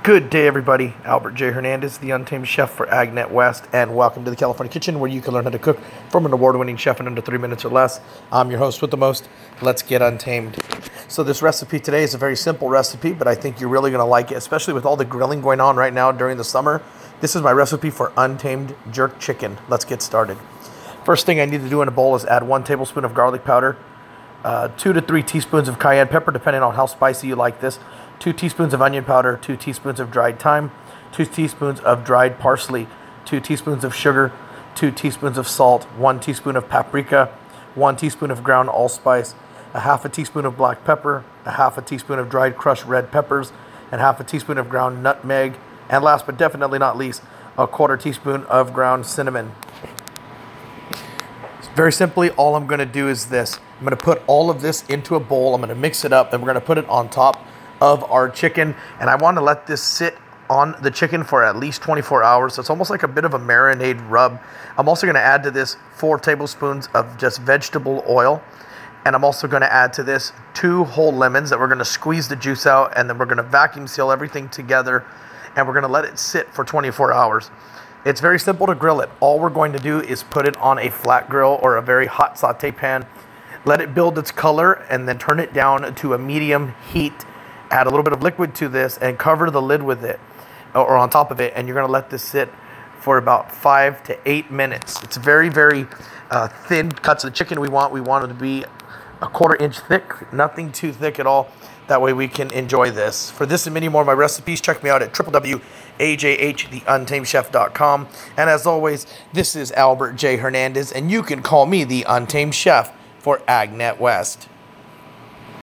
Good day, everybody. Albert J. Hernandez, the Untamed Chef for AgNet West, and welcome to the California Kitchen, where you can learn how to cook from an award-winning chef in under 3 minutes or less. I'm your host with the most. Let's get untamed. So this recipe today is a very simple recipe, but I think you're really going to like it, especially with all the grilling going on right now during the summer. This is my recipe for untamed jerk chicken. Let's get started. First thing I need to do in a bowl is add 1 tablespoon of garlic powder, 2 to 3 teaspoons of cayenne pepper, depending on how spicy you like this, 2 teaspoons of onion powder, 2 teaspoons of dried thyme, 2 teaspoons of dried parsley, 2 teaspoons of sugar, 2 teaspoons of salt, 1 teaspoon of paprika, 1 teaspoon of ground allspice, a half a teaspoon of black pepper, a half a teaspoon of dried crushed red peppers, and half a teaspoon of ground nutmeg, and last but definitely not least, a quarter teaspoon of ground cinnamon. Very simply, all I'm going to do is this. I'm going to put all of this into a bowl. I'm going to mix it up, and we're going to put it on top of our chicken. And I want to let this sit on the chicken for at least 24 hours. So it's almost like a bit of a marinade rub. I'm also going to add to this 4 tablespoons of just vegetable oil. And I'm also going to add to this 2 whole lemons that we're going to squeeze the juice out. And then we're going to vacuum seal everything together. And we're going to let it sit for 24 hours. It's very simple to grill it. All we're going to do is put it on a flat grill or a very hot saute pan. Let it build its color and then turn it down to a medium heat. Add a little bit of liquid to this and cover the lid with it or on top of it. And you're going to let this sit for about 5 to 8 minutes. It's very, very thin cuts of chicken we want. We want it to be a 1/4 inch thick, nothing too thick at all. That way we can enjoy this. For this and many more of my recipes, check me out at www.ajhtheuntamedchef.com. And as always, this is Albert J. Hernandez, and you can call me the Untamed Chef for AgNet West.